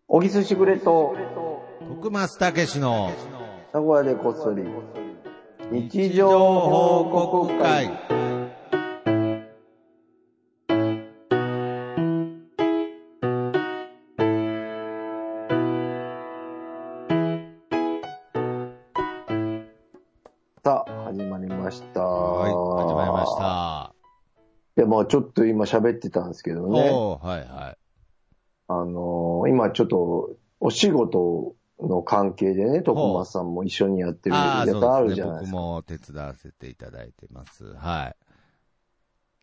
おぎすしぐれと徳松たけしの名古屋でこっそり日常報告会。さあ始まりました。 はい、始まりました。 いや、まあちょっと今喋ってたんですけどね。 はいはい。 今ちょっとお仕事の関係でね、徳松さんも一緒にやってるやつあるじゃないですか。 僕も手伝わせていただいてます。はい。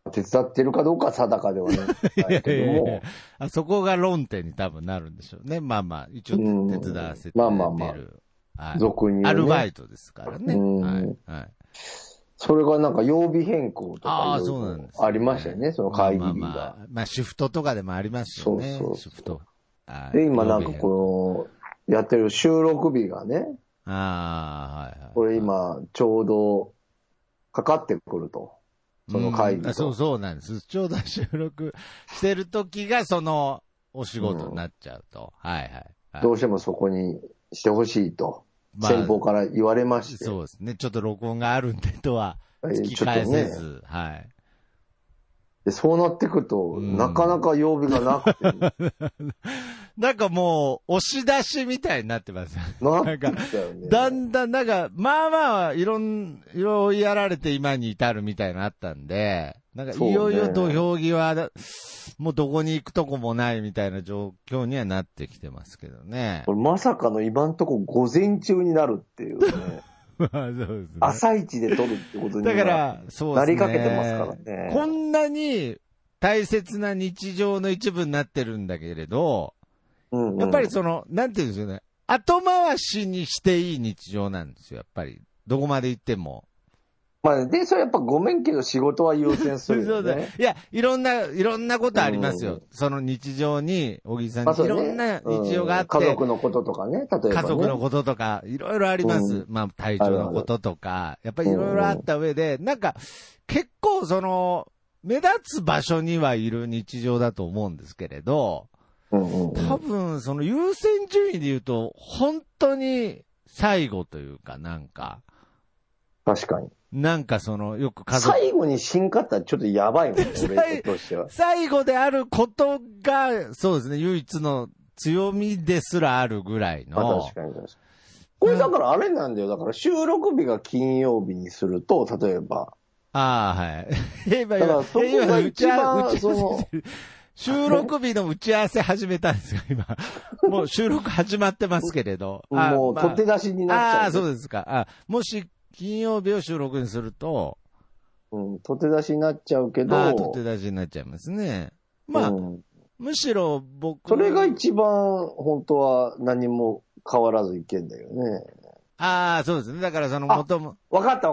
手伝ってるかどうかは定かではないけどもあそこが論点に多分なるんでしょうね。まあまあ、一応手伝わせてまあまあまあ、はい、俗に言うね。 アルバイトですからね。はいはい。 それがなんか曜日変更とかいろいろありましたよね、その会議日が。 まあシフトとかでもありますよね。そうシフト。 で、今なんかこの、やってる収録日がね。 はいはい。 これ今、ちょうど、かかってくると。その会議と。 そうなんです。ちょうど収録してる時がそのお仕事になっちゃうと。はいはい。 どうしてもそこにしてほしいと。先方から言われまして。 そうですね。ちょっと録音があるんでとは聞き返せず。はい。 でそうなってくると、なかなか曜日がなくて。 なんかもう、押し出しみたいになってます。 なんか、 だんだん、なんか、まあまあ、いろいろやられて今に至るみたいなのあったんで、なんかいよいよ土俵際、もうどこに行くとこもないみたいな状況にはなってきてますけどね。 これまさかの今んとこ午前中になるっていうね。 そうですね、 朝一で撮るってことにだからそうですね、 なりかけてますからね。 こんなに大切な日常の一部になってるんだけれど、やっぱりその、なんていうんですよね、後回しにしていい日常なんですよ、やっぱり。どこまで行っても。 まあ、で、それやっぱごめんけど仕事は優先するよね。 いや、いろんなことありますよ。その日常に、小木さんにいろんな日常があって、 家族のこととかね、例えば、ね。 家族のこととか、いろいろあります。まあ、体調のこととか、やっぱりいろいろあった上で、なんか、結構その、目立つ場所にはいる日常だと思うんですけれど、多分、その優先順位で言うと、本当に最後というか、なんか。 確かに。 なんかその、よく最後に死んかったらちょっとやばいもん、俺としては。 最後であることが、そうですね、唯一の強みですらあるぐらいの。 まあ、確かに。これだからあれなんだよ。だから収録日が金曜日にすると、例えば。 はい。 だからそこが一番、 収録日の打ち合わせ始めたんですよ、今。もう収録始まってますけれど。 もう、取って出しになっちゃう。 そうですか。もし、金曜日を収録にすると、 取って出しになっちゃうけど。 取って出しになっちゃいますね。まあ、むしろ僕。 それが一番、本当は何も変わらずいけんだよね。 そうですね。だからその元も。 わかった。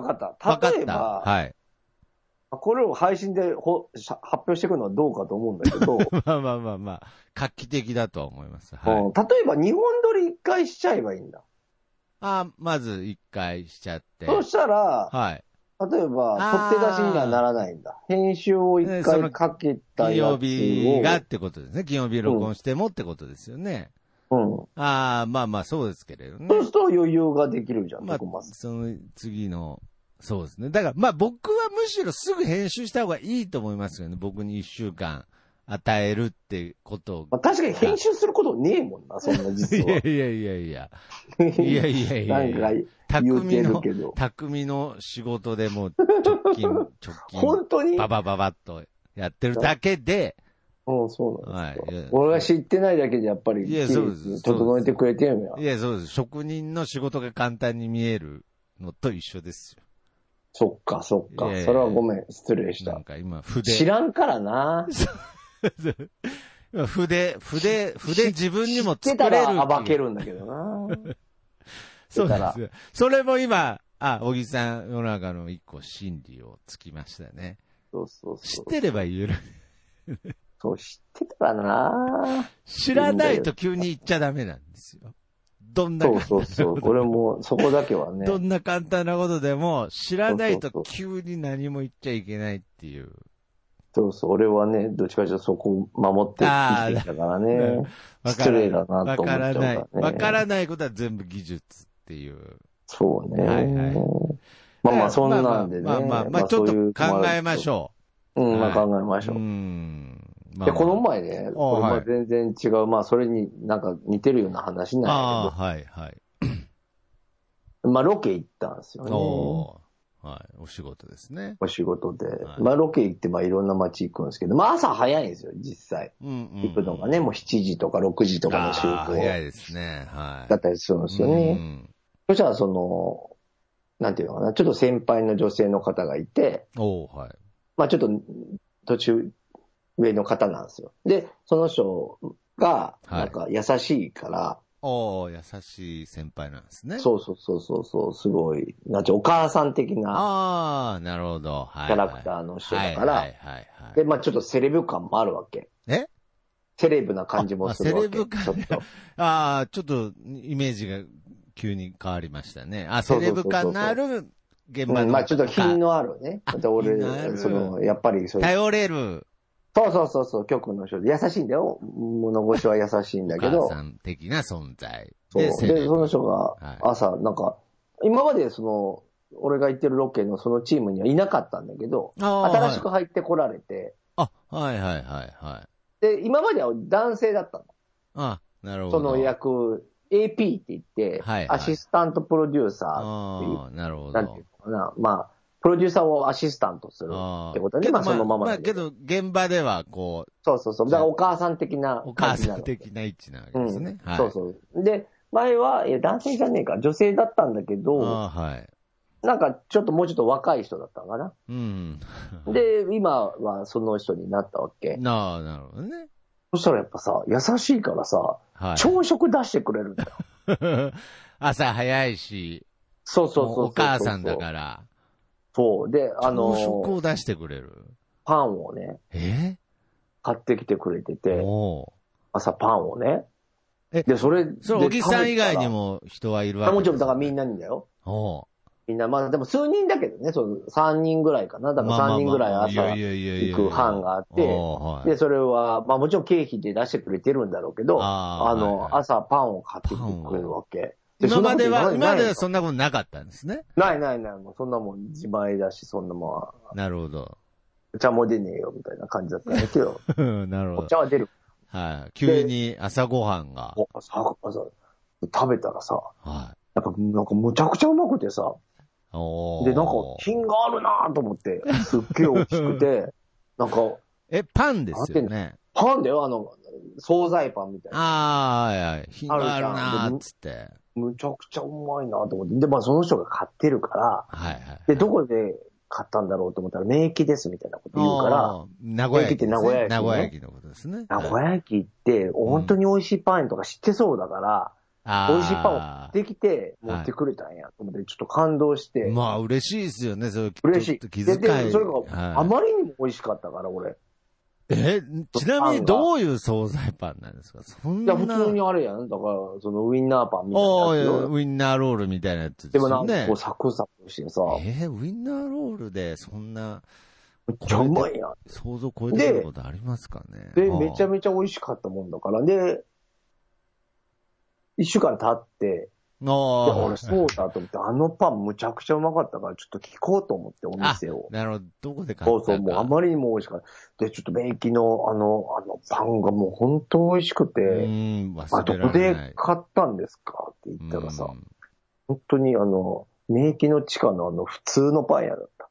例えば、 はい。 これを配信で発表していくのはどうかと思うんだけど。 まあ、画期的だとは思います。 はい。例えば2本撮り1回しちゃえばいいんだ。 まず1回しちゃって。 そしたら、 はい。 例えば、取って出しにはならないんだ。編集を1回かけたやつを。 金曜日がってことですね。金曜日録音してもってことですよね。まあ、そうですけれどね。 そうすると余裕ができるじゃん、 その次の、そうですね。だから、まあ僕はむしろすぐ編集した方がいいと思いますよね。僕に1週間与えるってことを。確かに編集することねえもんな、そんな実は。 いや。なんか、匠の仕事でも直近。 本当にババッとやってるだけで、 そうなんですか。俺が知ってないだけでやっぱり、整えてくれてるんや。 いや、そうです。職人の仕事が簡単に見えるのと一緒ですよ。 そっか。それはごめん、失礼した。 なんか今、筆。 知らんからな。 筆自分にも作れる。知ってたら暴けるんだけどな。 そうですよ。それも今、小木さん、世の中の一個真理をつきましたね。 そう。 知ってれば言える。 そう、知ってたらな。 知らないと急に言っちゃダメなんですよ。どんなそう。これも、そこだけはね。 どんな簡単なことでも、知らないと急に何も言っちゃいけないっていう。 そうそう、俺はね、どっちかというとそこを守って生きてきたからね。失礼だなと思っちゃうからね。 わからないことは全部技術っていう。 そうね。 はいはい。 まあまあ、そんなんでね。 まあ、ちょっと考えましょう。まあ考えましょう。で、この前ね、これも全然違う、まあ、それになんか似てるような話なんだけど。 はいはい。 まあ、ロケ行ったんですよね。 はい。お仕事ですね。 お仕事で。まあ、ロケ行って、まあ、いろんな街行くんですけど、まあ、朝早いんですよ、実際。行くのがね、もう7時とか6時とかの集合。 早いですね。はい。 だったりするんですよね。そしたら、なんていうのかな、ちょっと先輩の女性の方がいて、 はい。 まあ、ちょっと、途中、上の方なんですよ。で、その人が、なんか優しいから、 優しい先輩なんですね。 そう、すごい、お母さん的な、 なるほど。 キャラクターの人だから、で、まあちょっとセレブ感もあるわけ。セレブな感じもするわけ。 セレブ感。ちょっと。ちょっと、イメージが急に変わりましたね。セレブ感のある現場の。 まあちょっと品のあるね。俺、やっぱりそういう。 頼れる。 そう、局の人で優しいんだよ。物腰は優しいんだけど。 お母さん的な存在。 で、その人が朝、なんか、今まで俺が行ってるロケのそのチームにはいなかったんだけど、新しく入ってこられて。 はい。 で、今までは男性だったの。なるほど。 その役、AP って言って、アシスタントプロデューサーっていう。 なるほど。 なんていうのかな。まあ、プロデューサーをアシスタントするってことで、まあそのまま。 まあけど、現場ではこう。 そう。だからお母さん的なお母さん的な位置なわけですね。 そう。で、前は、男性じゃねえか、女性だったんだけど、なんかもうちょっと若い人だったのかな。で、今はその人になったわけ。 なるほどね。 そしたらやっぱさ、優しいからさ、朝食出してくれるんだよ。 朝早いし。 そう。 お母さんだから。 そう。で、 朝食を出してくれる。 パンをね。買ってきてくれてて。朝パンをね。で、それ、 小木さん以外にも人はいるわけもちろん、だからみんなにだよ。みんな、まあでも数人だけどね、3人ぐらいかな。だから3人ぐらい朝行く班があって、で、それは、まあもちろん経費で出してくれてるんだろうけど、朝パンを買ってきてくれるわけ。 今まではそんなことなかったんですね。 ない。もうそんなもん自前だし、そんなもんは。 なるほど。 お茶も出ねえよ、みたいな感じだったんだけど。 なるほど。 お茶は出る。 急に朝ごはんが。 朝、食べたらさ、やっぱなんかむちゃくちゃうまくてさ、で、なんか品があるなと思って、すっげえ大きくて、なんか。 パンですよね。 パンだよ、惣菜パンみたいな。品があるなつって。 むちゃくちゃうまいなと思って。で、まあその人が買ってるから、で、どこで買ったんだろうと思ったら、名駅ですみたいなこと言うから、 名古屋駅って名古屋駅。 名古屋駅のことですね。 名古屋駅って、本当に美味しいパンとか知ってそうだから、美味しいパンを買ってきて、持ってくれたんやと思って、ちょっと感動して。 まあ嬉しいですよね、それ。 嬉しい。 気遣い。 で、それがあまりにも美味しかったから、俺。 ちなみにどういう惣菜パンなんですか？そんな。 いや、普通にあれやん。だから、ウインナーパンみたいなやつ。 ウインナーロールみたいなやつですよね。でもなんかこうサクサクしてさ。 ウインナーロールでそんな。 めっちゃうまいやん。 想像超えてくることありますかね。 で、めちゃめちゃ美味しかったもんだから。で、1週間経って、俺そうだと思って、あのパンむちゃくちゃうまかったから、ちょっと聞こうと思って、お店を。 なるほど、どこで買ったか。 そう、もうあまりにも美味しかった。で、ちょっと免疫のパンがもう本当美味しくて、どこで買ったんですかって言ったらさ、本当に免疫の地下の普通のパン屋だった。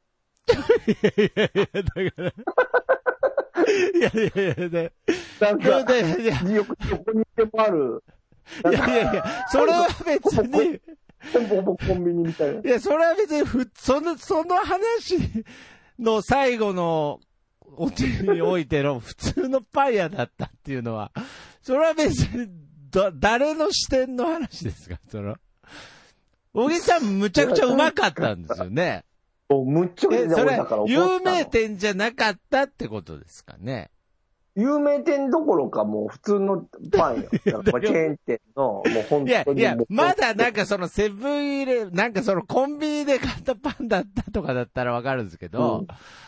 なんか、横にでもある。 いや、それは別に。 ほぼコンビニみたいな。 いや、それは別にその話の最後のオチにおいての普通のパン屋だったっていうのは、それは別に、誰の視点の話ですか？小木さんむちゃくちゃうまかったんですよね。 むっちゃくちゃそれ有名店じゃなかったってことですかね。 有名店どころかもう普通のパンよ。チェーン店の、もう本当に。 いや、まだなんかセブン入れ、なんかコンビニで買ったパンだったとかだったらわかるんですけど、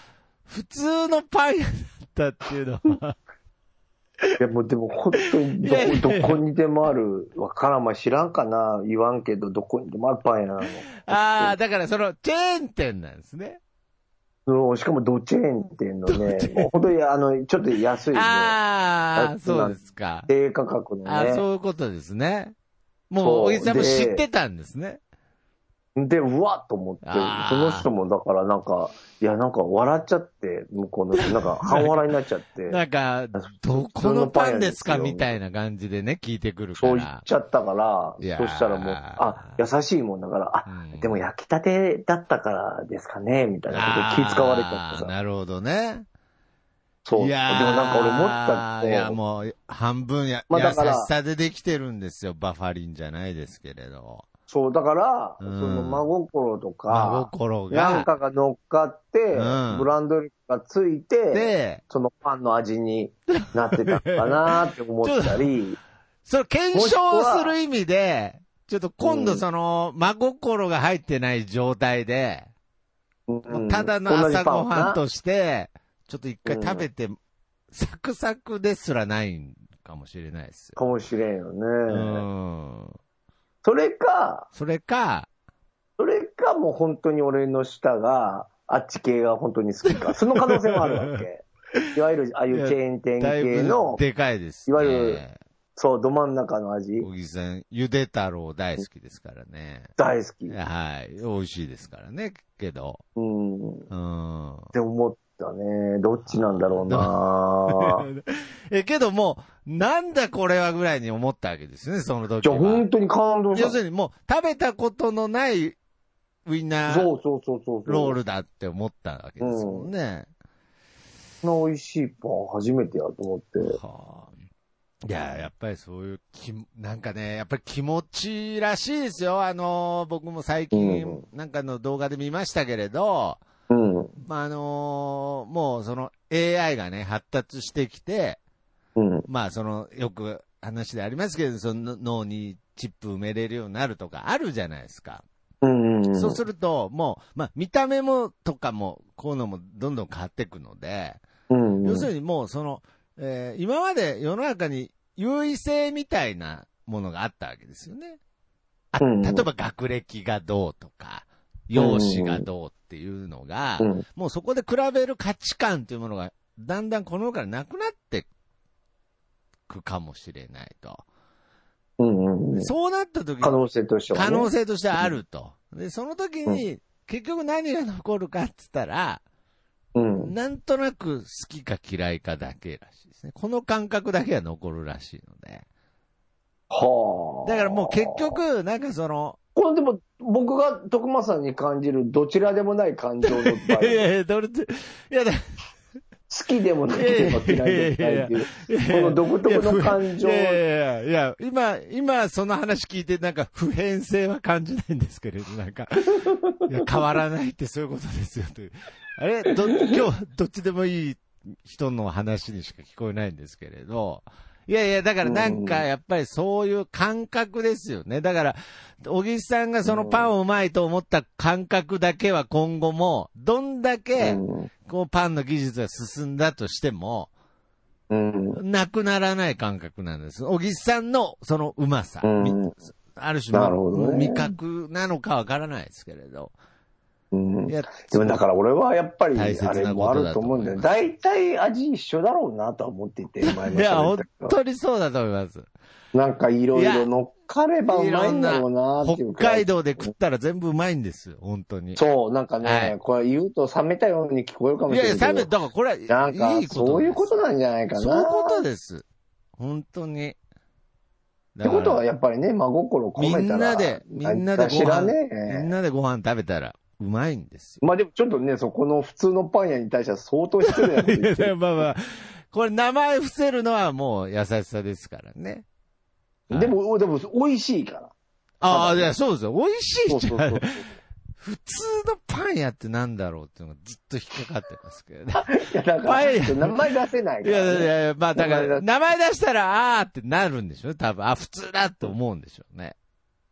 普通のパン屋だったっていうのは。 いや、もうでも本当にどこにでもある、わからん、まあ知らんかな、言わんけど、どこにでもあるパン屋なの。 ああ、だからその、チェーン店なんですね。 しかもドチェーン店のね、もう本当にちょっと安いね。 ああ、そうですか。 低価格のね。 あ、そういうことですね。もう、おじさんも知ってたんですね。 で、うわっと思って、その人もだからなんか、いやなんか笑っちゃって、向こうの人、なんか半笑いになっちゃって。 なんか、どこのパンですかみたいな感じでね、聞いてくるから。 そう言っちゃったから、そしたらもう、優しいもんだから、でも焼きたてだったからですかね、みたいなこと気使われちゃってさ。 なるほどね。 そう。でもなんか俺思ったって。 いやもう、半分優しさでできてるんですよ、バファリンじゃないですけれど。 そう、だから、その真心とか、なんかが乗っかって、ブランド力がついて、そのパンの味になってたのかなって思ったり。 それ検証する意味で、ちょっと今度その、真心が入ってない状態で、ただの朝ごはんとして、ちょっと一回食べて、サクサクですらないかもしれないですよ。 かもしれんよね。それかもう本当に俺の舌が、あっち系が本当に好きか。その可能性もあるわけ。いわゆる、ああいうチェーン店系の、 でかいですね。いわゆる、そう、ど真ん中の味。 小木さん、ゆで太郎大好きですからね。 大好き。 はい。美味しいですからね、けど。 って思ったね。どっちなんだろうなけどもう、なんだこれはぐらいに思ったわけですね、その時は。 じゃあ本当に感動した。 要するにもう、食べたことのないウインナーロールだって思ったわけですもんね。 そんな美味しいパン初めてやと思って。 いや、やっぱりそういうなんかね、やっぱり気持ちらしいですよ。僕も最近、なんかの動画で見ましたけれど、まあもうその AI がね、発達してきて、まあよく話でありますけど、その脳にチップ埋めれるようになるとかあるじゃないですか。そうすると、もう、まあ見た目もとかも、こういうのもどんどん変わっていくので、要するにもう今まで世の中に優位性みたいなものがあったわけですよね。例えば学歴がどうとか、容姿がどうっていうのが、もうそこで比べる価値観というものが、だんだんこの世からなくなってくかもしれないと。そうなった時に、 可能性としては、ね。 可能性としてあると。で、その時に、結局何が残るかって言ったら、なんとなく好きか嫌いかだけらしいですね。この感覚だけは残るらしいので。だからもう結局、なんかこれでも、僕が徳間さんに感じるどちらでもない感情の場合。好きでもなければ嫌いでもないっていう、この独特の感情。 今その話聞いてなんか普遍性は感じないんですけれど、なんか、変わらないってそういうことですよという。今日どっちでもいい人の話にしか聞こえないんですけれど、だからなんかやっぱりそういう感覚ですよね。だから、小木さんがそのパンをうまいと思った感覚だけは今後も、どんだけ、こうパンの技術が進んだとしても、なくならない感覚なんです。小木さんのそのうまさ。ある種の味覚なのかわからないですけれど。 でもだから俺はやっぱりあれもあると思うんだよ。大体味一緒だろうなとは思っていて、 本当にそうだと思います。 なんかいろいろ乗っかればうまいんだろうなっていう。 北海道で食ったら全部うまいんですよ、本当に。 そう、なんかね、これ言うと冷めたように聞こえるかもしれないけど。 だからこれは、 なんかそういうことなんじゃないかな。 そういうことです。本当に。 ってことはやっぱりね、真心込めたら。 みんなでご飯食べたら。うまいんですよ。 まあでもちょっとね、そこの普通のパン屋に対しては相当失礼なこと言ってる。 これ名前伏せるのはもう優しさですからね。 でも美味しいから。 いや、そうですよ。美味しいじゃん。普通のパン屋ってなんだろうっていうのがずっと引っかかってますけどね。 いや、だから名前出せないから、ね。 いや、まあだから、名前出したら、ってなるんでしょ多分、普通だって思うんでしょうね。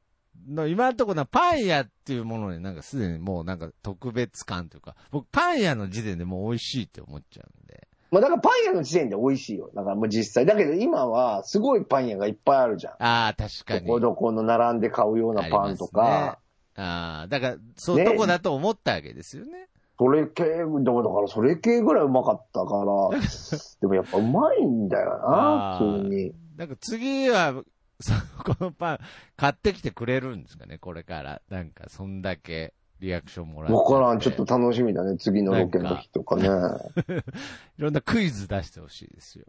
今のところパン屋っていうものになんかすでにもうなんか特別感というか、僕パン屋の時点でもう美味しいって思っちゃうんで。 まあだからパン屋の時点で美味しいよ。だからもう実際。だけど今はすごいパン屋がいっぱいあるじゃん。 ああ、確かに。 どこどこの並んで買うようなパンとか。 ああ、だから、そういうとこだと思ったわけですよね。 それ系、でもだからそれ系ぐらいうまかったから、でもやっぱうまいんだよな、普通に。 なんか次は、このパン買ってきてくれるんですかね、これから。なんか、そんだけリアクションもらって。 わからん、ちょっと楽しみだね、次のロケの日とかね。 いろんなクイズ出してほしいですよ。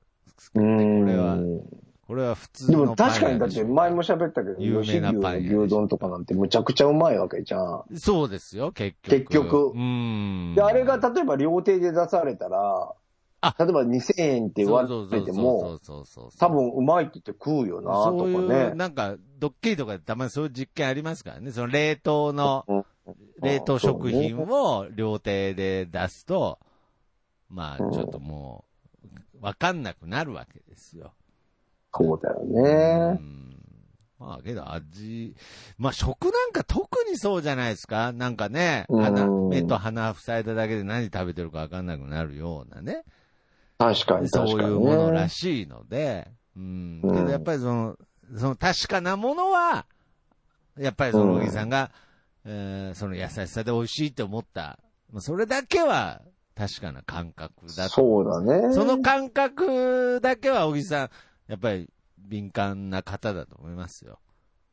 これは普通のパン。でも確かにだって前も喋ったけど、 有名なパン牛丼とかなんてむちゃくちゃうまいわけじゃん。 そうですよ、結局。 で、あれが例えば料亭で出されたら、例えば2000円って言われても、多分うまいって言って食うよな、とかね。そういう、 なんか、ドッキリとかでたまにそういう実験ありますからね。その冷凍食品を料亭で出すと、まあ、ちょっともう、わかんなくなるわけですよ。 そうだよね。 まあけどまあ食なんか特にそうじゃないですか。なんかね、目と鼻塞いだだけで何食べてるかわかんなくなるようなね。 確かにそういうものらしいので、けどやっぱりその確かなものは、やっぱりその小木さんが、その優しさで美味しいって思った、それだけは確かな感覚だと。 そうだね。 その感覚だけは小木さん、やっぱり敏感な方だと思いますよ。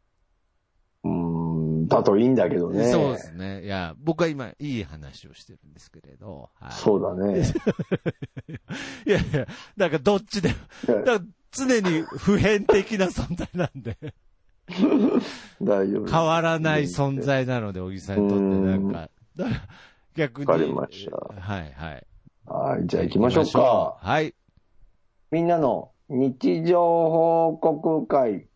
だといいんだけどね。 そうですね。いや、僕は今いい話をしてるんですけれど。 はい、そうだね。 いやいや、なんかどっちでも、常に普遍的な存在なんで。 大丈夫。 変わらない存在なので、小木さんにとってなんか。だから逆に。 わかりました。 はいはい。 はい、じゃあ行きましょうか。 はい。 みんなの日常報告会。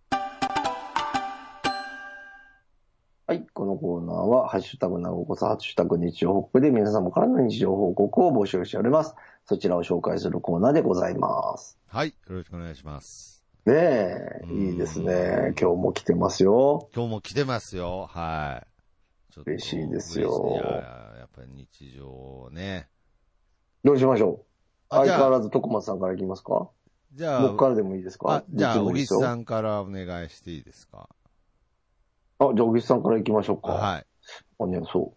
はい。このコーナーは、ハッシュタグなごこさ、ハッシュタグ日常報告で皆様からの日常報告を募集しております。そちらを紹介するコーナーでございます。 はい。よろしくお願いします。 ねえ、いいですね。今日も来てますよ。 今日も来てますよ。はい。 嬉しいですよ。 いや、やっぱり日常ね。 どうしましょう。相変わらず徳松さんからいきますか。 じゃあ、 僕からでもいいですか。 じゃあ、小木さんからお願いしていいですか。 じゃあ、小木さんから行きましょうか。 はい。 ね、そう。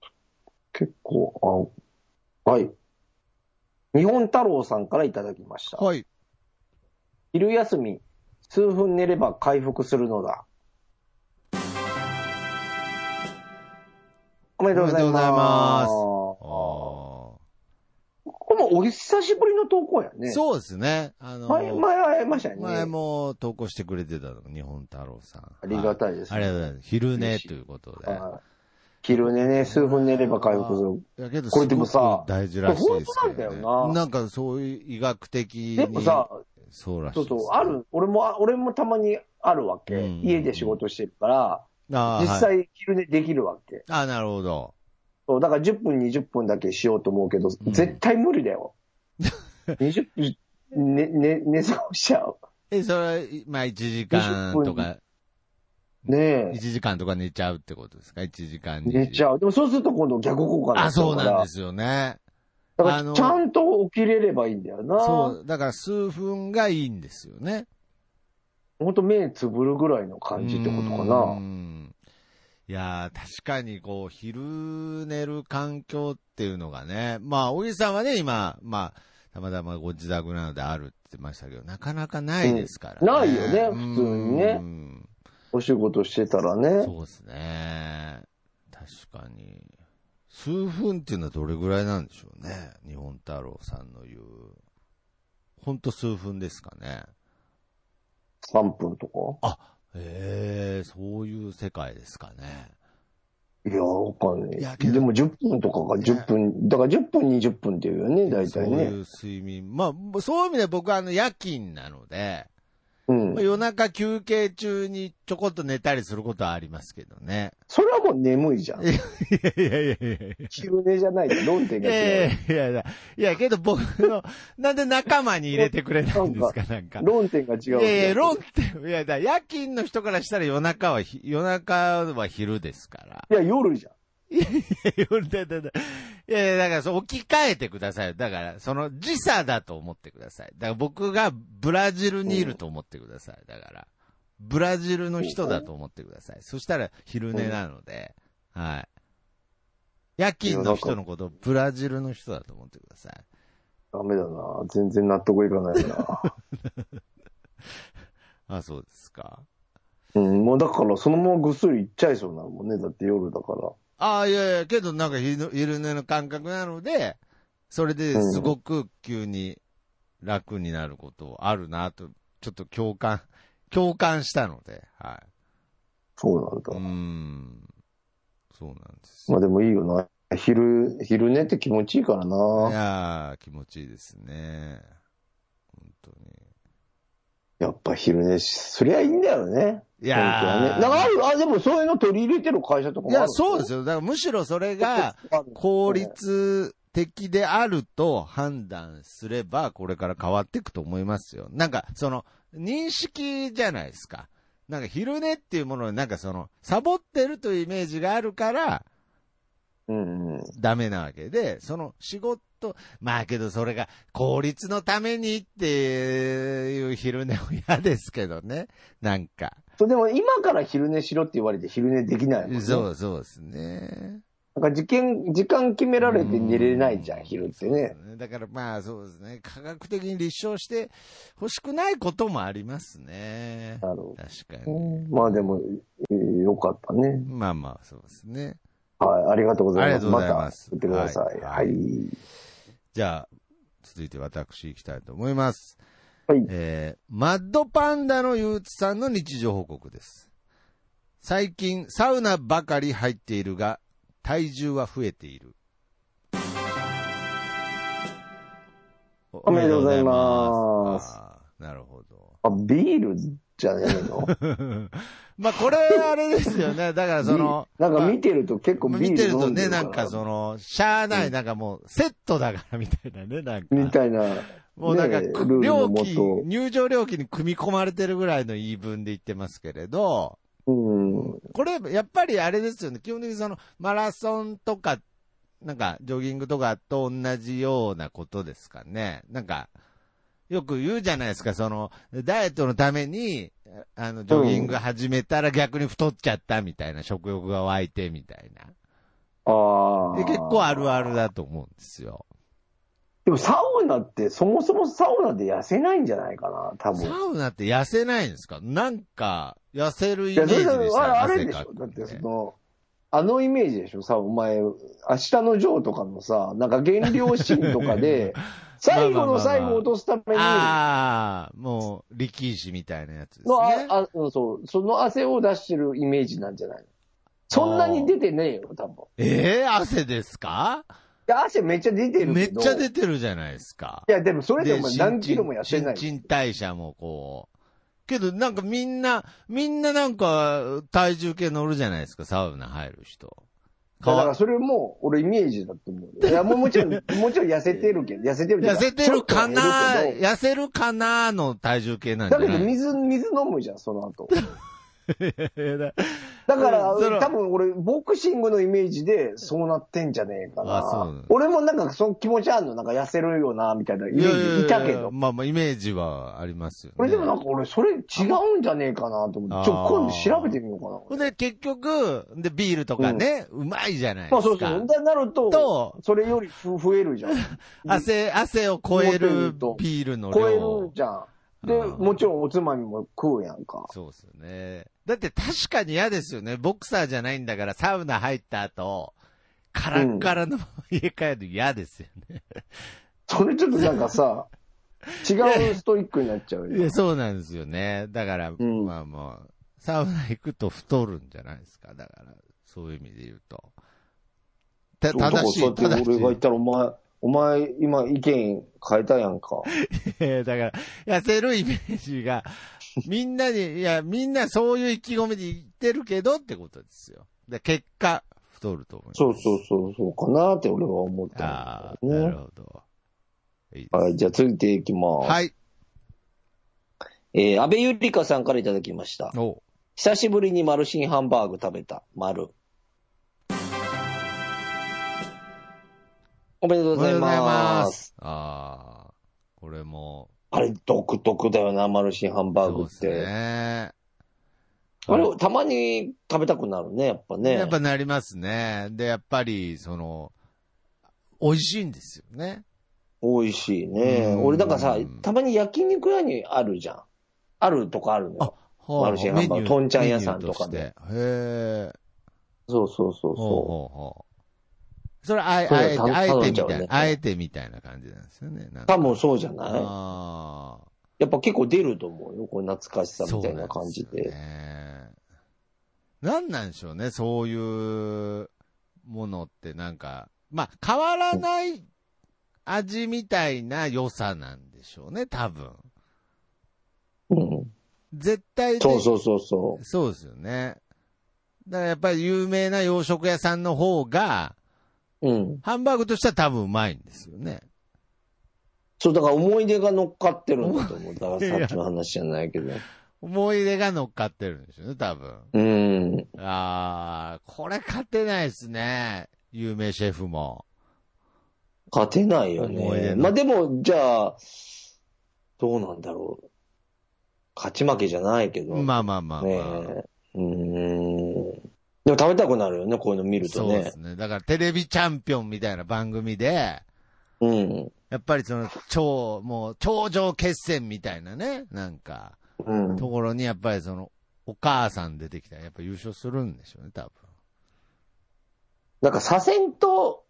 結構、はい。日本太郎さんからいただきました。 はい。 昼休み、数分寝れば回復するのだ。おめでとうございます。これもお久しぶりの投稿やね。 そうですね。 前会いましたよね。 前も投稿してくれてたの、日本太郎さん。 ありがたいですね。ありがとうございます。昼寝ということで。 昼寝ね、数分寝れば回復する。 だけど、 これでもさ、 大事らしいです本当なんだよな。 なんかそういう医学的に。 でもさ、 そうらしい。 そう、俺もたまにあるわけ。家で仕事してるから、実際昼寝できるわけ。 なるほど。 そう、だから10分、20分だけしようと思うけど、絶対無理だよ。20分、寝過ごしちゃう。 それは、まあ1時間とか。 ねえ。 1時間とか寝ちゃうってことですか ?1 時間寝ちゃう。でもそうすると今度逆効果になっちゃうから。 そうなんですよね。 だからちゃんと起きれればいいんだよな。 そう。だから数分がいいんですよね。 ほんと目つぶるぐらいの感じってことかな。 いやー、確かに昼寝る環境っていうのがね、まあ、小木さんはね、今、まあ、たまたまご自宅なのであるって言ってましたけど、なかなかないですからね。 ないよね、普通にね。お仕事してたらね。 そうですね。確かに。数分っていうのはどれぐらいなんでしょうね。日本太郎さんの言う。ほんと数分ですかね。 3分とか。 そういう世界ですかね。 いや、わかんない。でも10分とかが10分、だから10分20分っていうよね、大体ね。 そういう睡眠。まあ、そういう意味で僕は夜勤なので、 うん。 夜中休憩中にちょこっと寝たりすることはありますけどね。 それはもう眠いじゃん。いや。 昼寝じゃないじゃん。論点が違う。 いや、けど僕の、なんで仲間に入れてくれないんですか、なんか。 論点が違う。 論点、夜勤の人からしたら夜中は昼ですから。 いや、夜じゃん。 だから置き換えてください。だから、その時差だと思ってください。だから僕がブラジルにいると思ってください。だから、ブラジルの人だと思ってください。そしたら昼寝なので、はい。夜勤の人のことをブラジルの人だと思ってください。 ダメだな。全然納得いかないな。 あ、そうですか。 もうだからそのままぐっすりいっちゃいそうなもんね。だって夜だから。 ああ、いや、けどなんか昼寝の感覚なので、それですごく急に楽になることあるなと、ちょっと共感したので、はい。 そうなんだ。 そうなんです。 まあでもいいよな。昼寝って気持ちいいからな。 いやー、気持ちいいですね。本当に。 やっぱ昼寝すりゃいいんだよね。 いやー。 ね、でもそういうの取り入れてる会社とかもある。 いや、そうですよ。だからむしろそれが効率的であると判断すれば、これから変わっていくと思いますよ。なんか、認識じゃないですか。なんか昼寝っていうものになんかサボってるというイメージがあるから、ダメなわけで、仕事、まあけどそれが効率のためにっていう昼寝も嫌ですけどね。なんか。 でも今から昼寝しろって言われて昼寝できないもんね。 そうですね。 なんか時間決められて寝れないじゃん、昼ってね。 だからまあそうですね。科学的に立証して欲しくないこともありますね。 なるほど。 確かに。 まあでも、よかったね。 まあそうですね。 はい、ありがとうございます。 ありがとうございます。 また言ってください。はい。 じゃあ、続いて私行きたいと思います。 はい。 マッドパンダのゆうつさんの日常報告です。最近、サウナばかり入っているが、体重は増えている。 おめでとうございます。 なるほど。 ビールじゃねえのまあこれあれですよね。だからなんか見てると結構ビール飲んでるから。 見てるとね、なんかしゃーない、なんかもうセットだからみたいなね、なんか。 みたいな。 もうなんか、入場料金に組み込まれてるぐらいの言い分で言ってますけれど、これ、やっぱりあれですよね。基本的にマラソンとか、なんか、ジョギングとかと同じようなことですかね。なんか、よく言うじゃないですか、ダイエットのために、ジョギング始めたら逆に太っちゃったみたいな、食欲が湧いてみたいな。結構あるあるだと思うんですよ。 でもサウナってそもそもサウナで痩せないんじゃないかな、多分。 サウナって痩せないんですか？なんか、痩せるイメージでしたよ。 あれでしょだってあのイメージでしょお前、明日のジョーとかのさ、なんか減量シーンとかで、最後の最後落とすために、 もう、力士みたいなやつですね。 そう、その汗を出してるイメージなんじゃないの？そんなに出てねえよ、多分。 汗ですか？ 汗めっちゃ出てるけど。 めっちゃ出てるじゃないですか。 いや、でもそれでお前何キロもやってない。 新陳代謝もこう。けどなんかみんななんか体重計乗るじゃないですか、サウナ入る人。 だからそれも俺イメージだと思う。いや、もちろん痩せてるけど、痩せてる痩せるかなの体重計なんじゃない？ だけど水飲むじゃん、その後。だから、多分俺、ボクシングのイメージでそうなってんじゃねえかな。俺もなんかその気持ちあるの、なんか痩せるよな、みたいなイメージいたけど。 まあイメージはありますよね。 俺でもなんかそれ違うんじゃねえかなと思って、今度調べてみようかな。 で、結局、ビールとかね、うまいじゃないですか。 そう。なると、それより増えるじゃん。 汗を超えるビールの量。 超えるじゃん。で、もちろんおつまみも食うやんか。 そうですよね。だって確かに嫌ですよね。ボクサーじゃないんだからサウナ入った後、カラッカラのまま家帰る嫌ですよね。 それちょっとなんかさ、違うストイックになっちゃうよ。 いや、そうなんですよね。だから、まあ、サウナ行くと太るんじゃないですか。だから、そういう意味で言うと。正しい。 俺が言ったらお前、今意見変えたやんか。 だから、痩せるイメージがみんなに、いや、みんなそういう意気込みで言ってるけどってことですよ。で、結果、太ると思います。 そうかなって俺は思ったんだね。 なるほど。いいです。 はい、じゃあ続いていきます。 はい。 安倍ゆりかさんからいただきました。久しぶりにマルシンハンバーグ食べた。丸。おめでとうございます。 これも。 あれ、独特だよな、マルシンハンバーグって。そうですね。あれ、たまに食べたくなるね、やっぱね。 やっぱなりますね。で、やっぱり、美味しいんですよね。 美味しいね。俺、だからさ、たまに焼肉屋にあるじゃん。あるとこあるのよ。マルシンハンバーグ。トンちゃん屋さんとかで。そう。 それ、あえてみたいな感じなんですよね。 多分そうじゃない？やっぱ結構出ると思うよ。こう懐かしさみたいな感じで。 なんなんでしょうね、そういうものってなんか、まあ、変わらない味みたいな良さなんでしょうね、多分。絶対そう。 そうですよね。だからやっぱり有名な洋食屋さんの方が、ハンバーグとしては多分うまいんですよね。 そう、だから思い出が乗っかってるんだと思う。だからさっきの話じゃないけど。 思い出が乗っかってるんですよね、多分。これ勝てないですね。有名シェフも。 勝てないよね。まあでも、じゃあ、どうなんだろう。勝ち負けじゃないけど。 まあ。 でも食べたくなるよね、こういうの見るとね。 そうですね。だからテレビチャンピオンみたいな番組で、やっぱりもう頂上決戦みたいなね、なんか、ところにやっぱりお母さん出てきたらやっぱ優勝するんでしょうね、多分。 なんか左遷と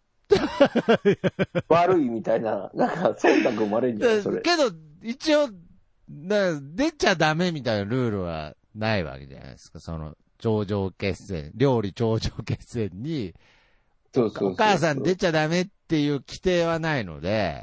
悪いみたいな、なんか忖度生まれるんじゃないそれ。 けど、一応、出ちゃダメみたいなルールはないわけじゃないですか、頂上決戦、料理頂上決戦に、お母さん出ちゃダメっていう規定はないので、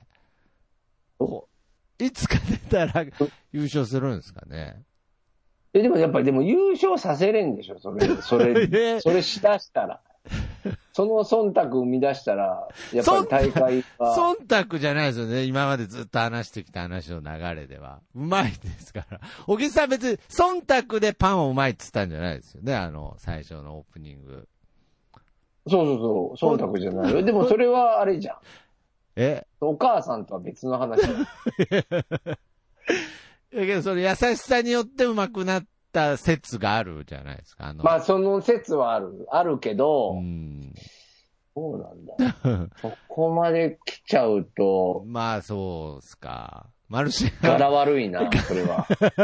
いつか出たら優勝するんですかね。 でもやっぱり優勝させれんでしょ、それしだしたら。その忖度を生み出したら、やっぱり大会は。 忖度じゃないですよね。今までずっと話してきた話の流れでは。うまいですから。小木さん別に忖度でパンをうまいって言ったんじゃないですよね。最初のオープニング。 そう。忖度じゃないよ。でもそれはあれじゃん。お母さんとは別の話だ。 だけど、優しさによってうまくなった説があるじゃないですか。 まあ、その説はあるけど、そうなんだ。そこまで来ちゃうと。 まあ、そうっすか。マルシン。 柄悪いな、それは。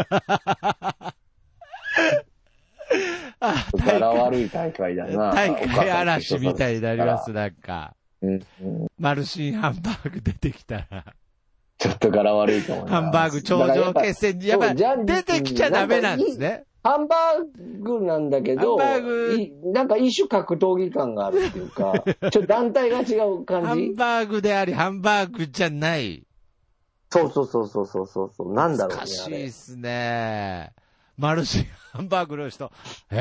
柄悪い大会だな。 大会嵐みたいになります、なんか。マルシンハンバーグ出てきたら。 ちょっと柄悪いと思う。 ハンバーグ頂上決戦に、やっぱり出てきちゃダメなんですね。 ハンバーグなんだけど、なんか一種格闘技感があるっていうか、ちょっと団体が違う感じ。 ハンバーグであり、ハンバーグじゃない。 そう。なんだろうね。 難しいですね。マルシンハンバーグの人、つって、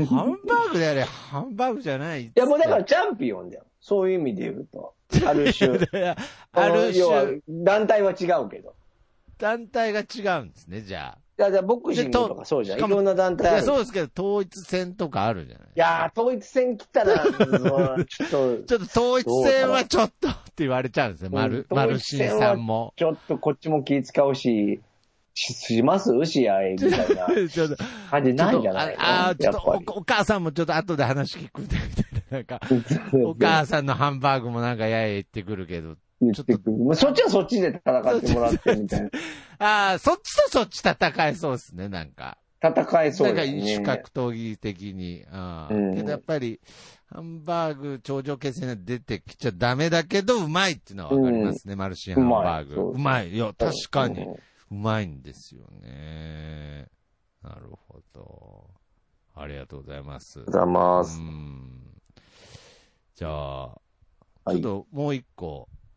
ハンバーグであれ、ハンバーグじゃない。いや、もうだからチャンピオンじゃん。そういう意味で言うと。ある種。要は、団体は違うけど。 団体が違うんですね、じゃあ。 いや、ボクシングとかそうじゃん。いろんな団体ある。いや、 そうですけど、統一戦とかあるじゃない。 いやー、統一戦来たら、ちょっと統一戦はちょっとって言われちゃうんですね、マルシンさんも。 ちょっとこっちも気使うし、します試合みたいな感じないんじゃないの？ ちょっとお母さんもちょっと後で話聞くみたいな。なんか、お母さんのハンバーグもなんかやや言ってくるけど。 ちょっとそっちはそっちで戦ってもらってみたいな。 そっちとそっち戦えそうですね、なんか。 戦えそうですね。 なんか一種格闘技的に。けどやっぱり、ハンバーグ頂上決戦が出てきちゃダメだけど、うまいっていうのはわかりますね、マルシンハンバーグ。うまい。いや、確かに、うまいんですよね。なるほど。ありがとうございます。 ありがとうございます。 じゃあ、ちょっともう一個。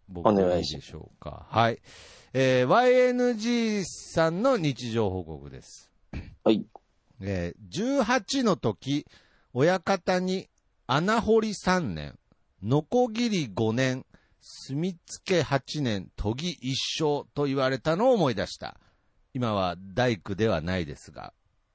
僕でいいでしょうか。はい。YNG さんの日常報告です。 はい。 18の時、親方に穴掘り3年、ノコギリ5年、墨付け8年、研ぎ1生と言われたのを思い出した。今は大工ではないですが。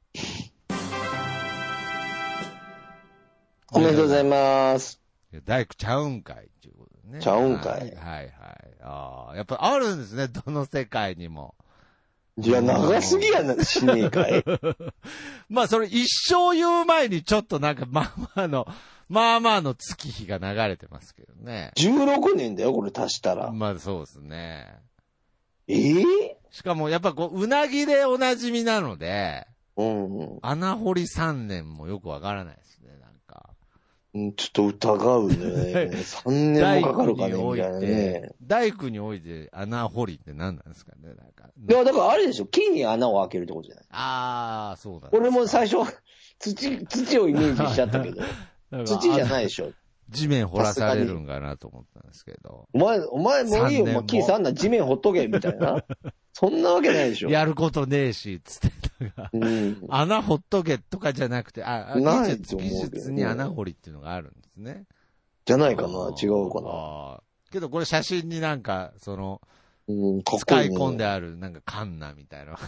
おめでとうございます。 大工ちゃうんかいっていうことね。 ちゃうんかい。 はいはい。ああ、やっぱあるんですね、どの世界にも。 いや、長すぎやな、しねえかい。 まあ、それ一生言う前にちょっとなんか、まあまあの月日が流れてますけどね。 16年だよ、これ足したら。 まあ、そうですね。 しかも、やっぱうなぎでおなじみなので、 穴掘り3年もよくわからないですね、なんか。 ちょっと疑うね。3年もかかるかね、みたいなね。 大工において穴掘りって何なんですかね、なんか。 いや、だからあれでしょ、木に穴を開けるってことじゃない。 ああ、そうだ。 俺も最初、土をイメージしちゃったけど、土じゃないでしょ。 地面掘らされるんかなと思ったんですけど。 お前もういいよ、もう木さんな地面掘っとけ、みたいな。そんなわけないでしょ。 やることねえし、つってたが、穴掘っとけとかじゃなくて、技術に穴掘りっていうのがあるんですね。 じゃないかな、違うかな。 けどこれ写真になんか、使い込んである、なんかカンナみたいな。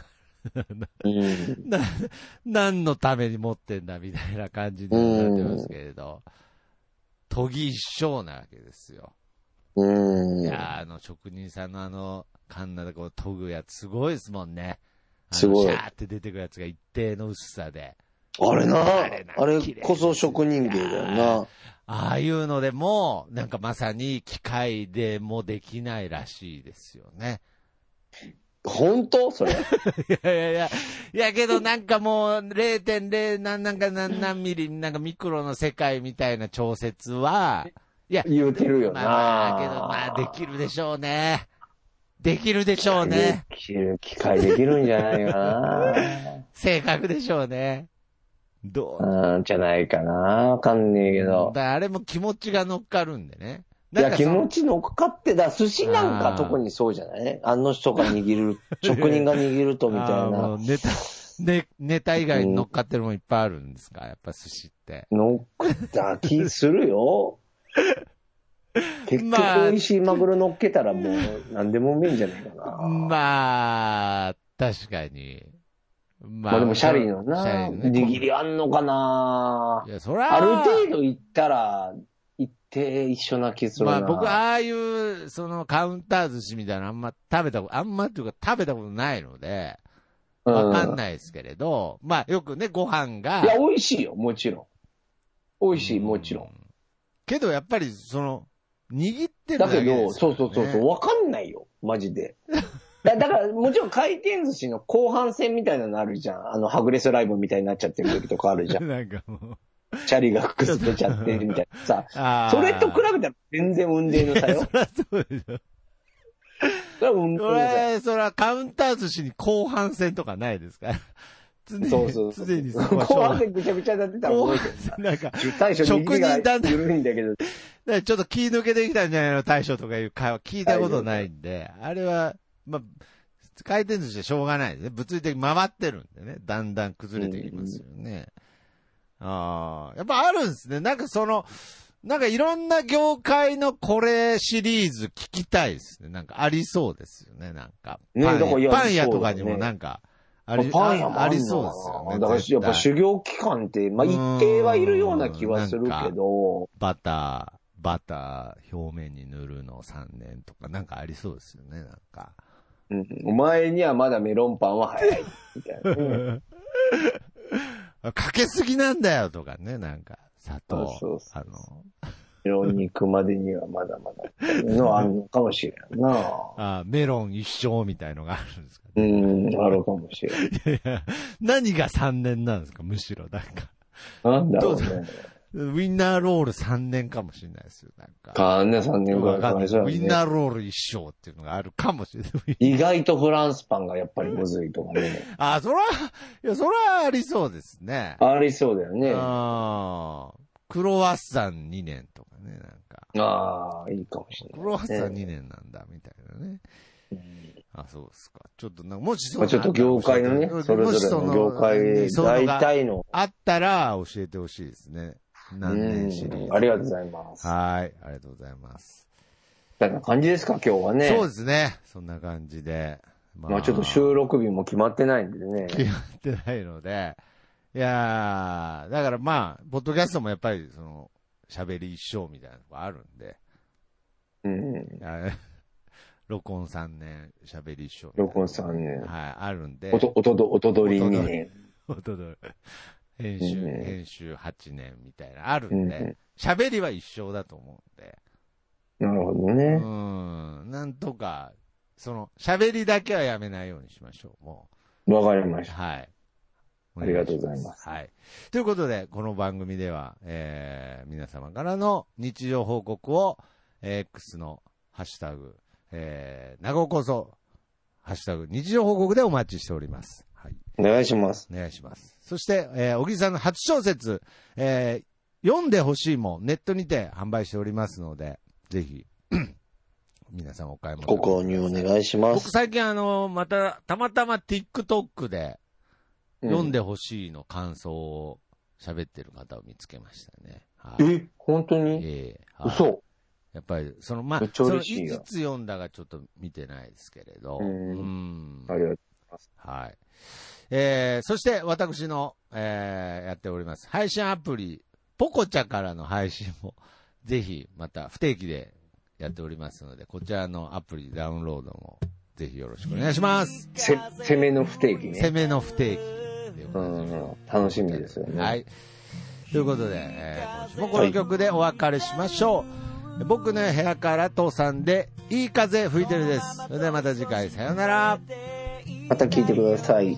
何のために持ってんだみたいな感じになってますけれど、研ぎ一生なわけですよ。いや、職人さんのカンナでこう研ぐやつすごいですもんね。 すごい。 シャーって出てくるやつが一定の薄さで。 あれこそ職人芸だよな。 ああいうのでも、なんかまさに機械でもできないらしいですよね。 本当それ。 いやけどなんかもう 0.0 何ミリ、なんかミクロの世界みたいな調節は、いや、 言うてるよな。 けどできるでしょうね。できるでしょうね。 機械できるんじゃないかな。 正確でしょうね。 じゃないかな。わかんねえけど。 あれも気持ちが乗っかるんでね。 いや、気持ち乗っかって寿司なんか特にそうじゃない人が握る、職人が握るとみたいな。 ネタ以外に乗っかってるもんいっぱいあるんですかやっぱ寿司って。 乗っかった気するよ。結局美味しいマグロ乗っけたらもう何でもうめえんじゃないかな。 まあ、確かに。 まあでもシャリのな、握りあんのかな。 いや、そら。 ある程度行ったら、行って一緒な気するな。 まあ僕、ああいう、カウンター寿司みたいなあんまっていうか食べたことないので、わかんないですけれど、まあよくね、ご飯が。 いや、美味しいよ、もちろん。美味しい、もちろん。 けどやっぱり、握ってるだけど、そう、わかんないよ、マジで。だから、もちろん回転寿司の後半戦みたいなのあるじゃん。はぐれスライブみたいになっちゃってる時とかあるじゃん。 なんかもう。 チャリが崩れちゃってるみたいなさ。それと比べたら全然運転の差よ。 そりゃそうでしょ。 それは運転の差。 それはカウンター寿司に後半戦とかないですかそう。 常に後半戦ぐちゃぐちゃになってたら覚えてるな。なんか、大将右が緩いんだけど。 ちょっと気抜けてきたんじゃないの大将とかいう会話聞いたことないんで、あれは、まあ、回転寿司でしょうがないですね。物理的に回ってるんでね。だんだん崩れていきますよね。やっぱあるんですね。なんかなんかいろんな業界のこれシリーズ聞きたいですね。なんかありそうですよね。なんか。パン屋とかにもなんか、 パン屋もありそうですよね。だからやっぱ修行期間って、まあ一定はいるような気はするけど。 バター表面に塗るの3年とかなんかありそうですよね。なんか。 お前にはまだメロンパンは早い。みたいな、ね。 かけすぎなんだよとかね、なんか、砂糖。 そう。メロン肉までにはまだまだのあるのかもしれんな。 メロン一生みたいのがあるんですかね。 あるかもしれん。 いや何が3年なんですかむしろ、なんか。 なんだろうね。 ウィンナーロール3年かもしれないですよ、なんか。 3年ぐらいかもしれない。 ウィンナーロール一生っていうのがあるかもしれない。 意外とフランスパンがやっぱりむずいとかね。 それはありそうですね。 ありそうだよね。 クロワッサン2年とかね、なんか。 ああ、いいかもしれない、ね。 クロワッサン2年なんだ、みたいなね。あ、そうですか。ちょっともしちょっと業界のね、それぞれの業界、大体の。 あったら教えてほしいですね。何年シリーズ。 ありがとうございます。 はい、ありがとうございます。 こんな感じですか、今日はね。 そうですね。そんな感じで。 まあちょっと収録日も決まってないんでね。 決まってないので。いやー、だからまあ、ポッドキャストもやっぱり喋り一生みたいなのがあるんで。録音3年、喋り一生。 録音3年。 はい、あるんで。 音取り2年。 音取り。編集8年みたいな、あるんで。喋りは一生だと思うんで。 なるほどね。 なんとか、喋りだけはやめないようにしましょう、もう。わかりました。 はい。 ありがとうございます。 はい。ということで、この番組では、皆様からの日常報告を、X のハッシュタグ、なごこそ、ハッシュタグ、日常報告でお待ちしております。はい。 お願いします。 お願いします。そして、小木さんの初小説、読んでほしいもネットにて販売しておりますので、ぜひ、皆さんお買い物。 ご購入お願いします。 僕最近またまたま TikTok で、読んでほしいの感想を喋ってる方を見つけましたね。 はい、本当に嘘。 やっぱり、いつ読んだかちょっと見てないですけれど。 ありがとうございます。 はい。そして私の、やっております配信アプリ、ポコチャからの配信も、ぜひまた不定期でやっておりますので、こちらのアプリダウンロードもぜひよろしくお願いします。 攻めの不定期ね。 攻めの不定期。 楽しみですよね。 はい。ということで、今週もこの曲でお別れしましょう。僕の部屋から父さんでいい風吹いてるです。それではまた次回さようなら。 また聞いてください。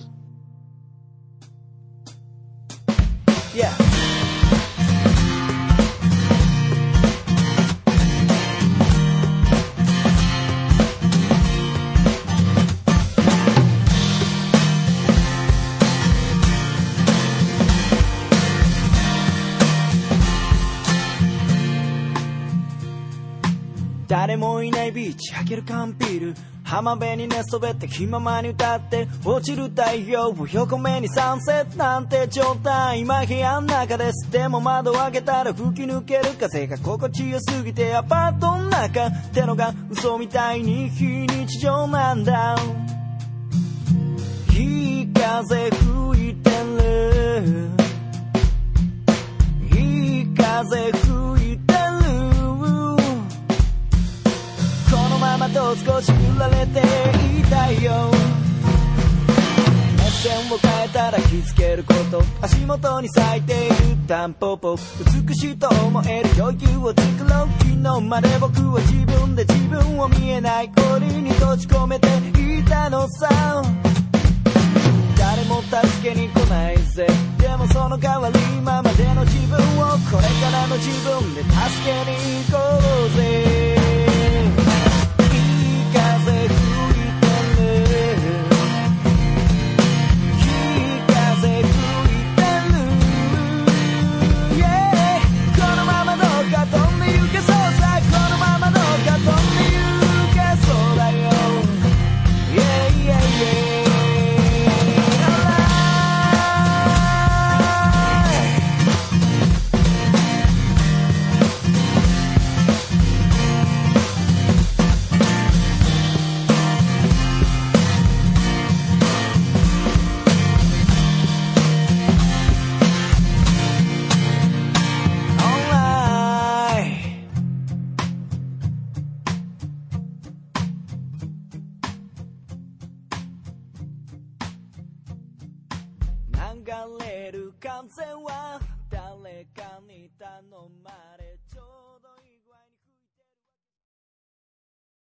誰もいないビーチ開ける缶ビール浜辺に寝そべって気ままに歌って落ちる太陽を横目にサンセットなんて状態今部屋の中です。でも窓を開けたら吹き抜ける風が心地よすぎてアパートの中ってのが嘘みたいに非日常なんだ。いい風吹いてるいい風吹いてるこのままと少し振られていたいよ。目線を変えたら気づけること足元に咲いているタンポポ美しいと思える余裕を作ろう。昨日まで僕は自分で自分を見えない氷に閉じ込めていたのさ。誰も助けに来ないぜ。でもその代わり今までの自分をこれからの自分で助けに行こうぜ。風吹いてるいい風吹いてる、yeah、このままどうか飛んで行けそうさ。このままどうか飛んで行けそうだよ、yeah, yeah, yeah。流れる風は誰かに頼まれ